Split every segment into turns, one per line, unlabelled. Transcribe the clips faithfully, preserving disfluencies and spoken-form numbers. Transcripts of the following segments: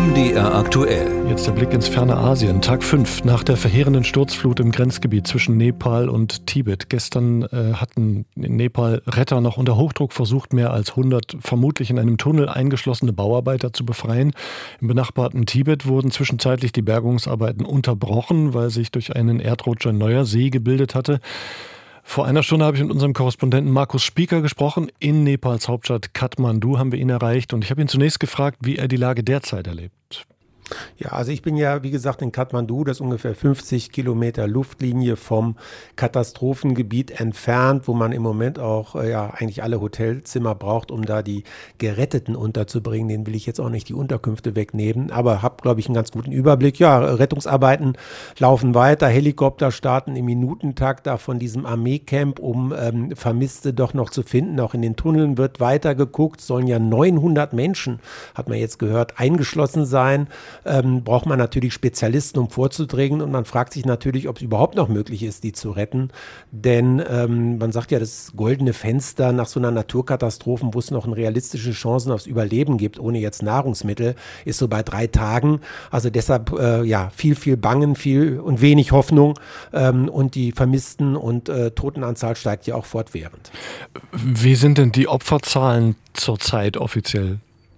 M D R aktuell.
Jetzt der Blick ins ferne Asien. Tag fünf nach der verheerenden Sturzflut im Grenzgebiet zwischen Nepal und Tibet. Gestern äh, hatten in Nepal Retter noch unter Hochdruck versucht, mehr als hundert vermutlich in einem Tunnel eingeschlossene Bauarbeiter zu befreien. Im benachbarten Tibet wurden zwischenzeitlich die Bergungsarbeiten unterbrochen, weil sich durch einen Erdrutsch ein neuer See gebildet hatte. Vor einer Stunde habe ich mit unserem Korrespondenten Markus Spieker gesprochen. In Nepals Hauptstadt Kathmandu haben wir ihn erreicht und ich habe ihn zunächst gefragt, wie er die Lage derzeit erlebt.
Ja, also ich bin ja, wie gesagt, in Kathmandu, das ist ungefähr fünfzig Kilometer Luftlinie vom Katastrophengebiet entfernt, wo man im Moment auch äh, ja eigentlich alle Hotelzimmer braucht, um da die Geretteten unterzubringen. Den will ich jetzt auch nicht die Unterkünfte wegnehmen, aber habe, glaube ich, einen ganz guten Überblick. Ja, Rettungsarbeiten laufen weiter, Helikopter starten im Minutentakt da von diesem Armeecamp, um ähm, Vermisste doch noch zu finden. Auch in den Tunneln wird weiter geguckt, sollen ja neunhundert Menschen, hat man jetzt gehört, eingeschlossen sein. Ähm, braucht man natürlich Spezialisten, um vorzudringen, und man fragt sich natürlich, ob es überhaupt noch möglich ist, die zu retten, denn ähm, man sagt ja, das goldene Fenster nach so einer Naturkatastrophe, wo es noch eine realistische Chancen aufs Überleben gibt, ohne jetzt Nahrungsmittel, ist so bei drei Tagen, also deshalb äh, ja, viel, viel Bangen, viel und wenig Hoffnung ähm, und die Vermissten- und äh, Totenanzahl steigt ja auch fortwährend.
Wie sind denn die Opferzahlen zurzeit offiziell?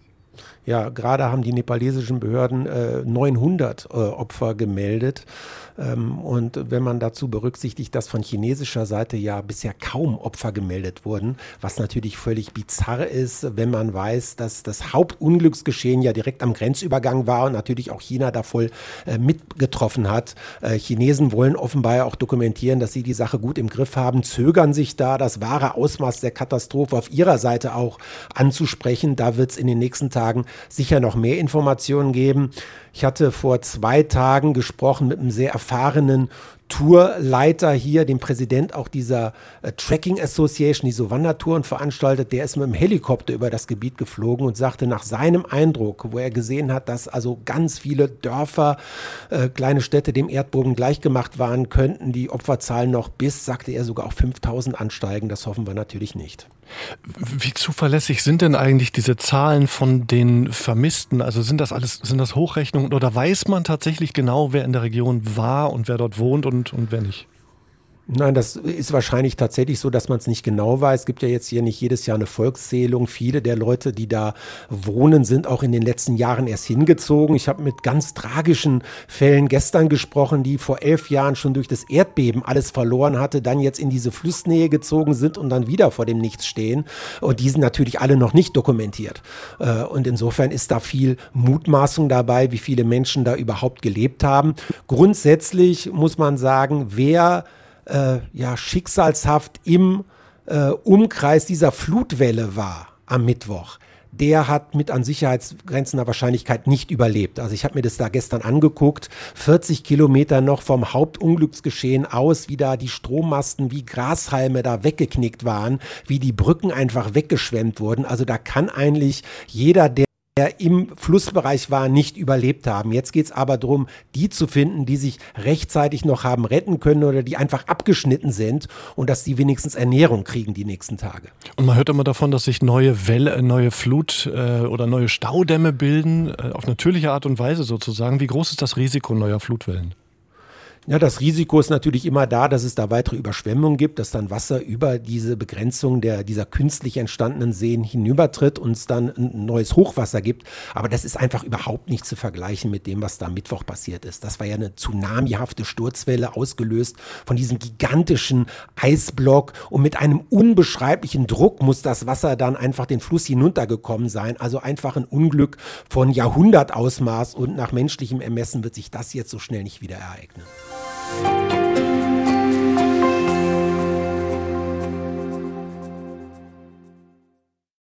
Ja, gerade haben die nepalesischen Behörden äh, neunhundert äh, Opfer gemeldet. Ähm, und wenn man dazu berücksichtigt, dass von chinesischer Seite ja bisher kaum Opfer gemeldet wurden, was natürlich völlig bizarr ist, wenn man weiß, dass das Hauptunglücksgeschehen ja direkt am Grenzübergang war und natürlich auch China da voll äh, mitgetroffen hat. Äh, Chinesen wollen offenbar auch dokumentieren, dass sie die Sache gut im Griff haben, zögern sich da, das wahre Ausmaß der Katastrophe auf ihrer Seite auch anzusprechen. Da wird es in den nächsten Tagen sicher noch mehr Informationen geben. Ich hatte vor zwei Tagen gesprochen mit einem sehr erfahrenen Tourleiter hier, dem Präsident auch dieser äh, Trekking Association, die so Wandertouren veranstaltet. Der ist mit dem Helikopter über das Gebiet geflogen und sagte, nach seinem Eindruck, wo er gesehen hat, dass also ganz viele Dörfer, äh, kleine Städte dem Erdboden gleichgemacht waren, könnten die Opferzahlen noch bis, sagte er, sogar auf fünftausend ansteigen. Das hoffen wir natürlich nicht.
Wie zuverlässig sind denn eigentlich diese Zahlen von den Vermissten? Also sind das alles, sind das Hochrechnungen oder weiß man tatsächlich genau, wer in der Region war und wer dort wohnt und, und wer nicht?
Nein, das ist wahrscheinlich tatsächlich so, dass man es nicht genau weiß. Es gibt ja jetzt hier nicht jedes Jahr eine Volkszählung. Viele der Leute, die da wohnen, sind auch in den letzten Jahren erst hingezogen. Ich habe mit ganz tragischen Fällen gestern gesprochen, die vor elf Jahren schon durch das Erdbeben alles verloren hatte, dann jetzt in diese Flussnähe gezogen sind und dann wieder vor dem Nichts stehen. Und die sind natürlich alle noch nicht dokumentiert. Und insofern ist da viel Mutmaßung dabei, wie viele Menschen da überhaupt gelebt haben. Grundsätzlich muss man sagen, wer Äh, ja, schicksalshaft im äh, Umkreis dieser Flutwelle war am Mittwoch, der hat mit an sicherheitsgrenzender Wahrscheinlichkeit nicht überlebt. Also ich habe mir das da gestern angeguckt, vierzig Kilometer noch vom Hauptunglücksgeschehen aus, wie da die Strommasten wie Grashalme da weggeknickt waren, wie die Brücken einfach weggeschwemmt wurden. Also da kann eigentlich jeder, der der im Flussbereich war, nicht überlebt haben. Jetzt geht es aber darum, die zu finden, die sich rechtzeitig noch haben retten können oder die einfach abgeschnitten sind und dass die wenigstens Ernährung kriegen die nächsten Tage.
Und man hört immer davon, dass sich neue Welle, neue Flut äh, oder neue Staudämme bilden, äh, auf natürliche Art und Weise sozusagen. Wie groß ist das Risiko neuer Flutwellen?
Ja, das Risiko ist natürlich immer da, dass es da weitere Überschwemmungen gibt, dass dann Wasser über diese Begrenzung der, dieser künstlich entstandenen Seen hinübertritt und es dann ein neues Hochwasser gibt. Aber das ist einfach überhaupt nicht zu vergleichen mit dem, was da am Mittwoch passiert ist. Das war ja eine tsunamihafte Sturzwelle, ausgelöst von diesem gigantischen Eisblock. Und mit einem unbeschreiblichen Druck muss das Wasser dann einfach den Fluss hinuntergekommen sein. Also einfach ein Unglück von Jahrhundertausmaß. Und nach menschlichem Ermessen wird sich das jetzt so schnell nicht wieder ereignen.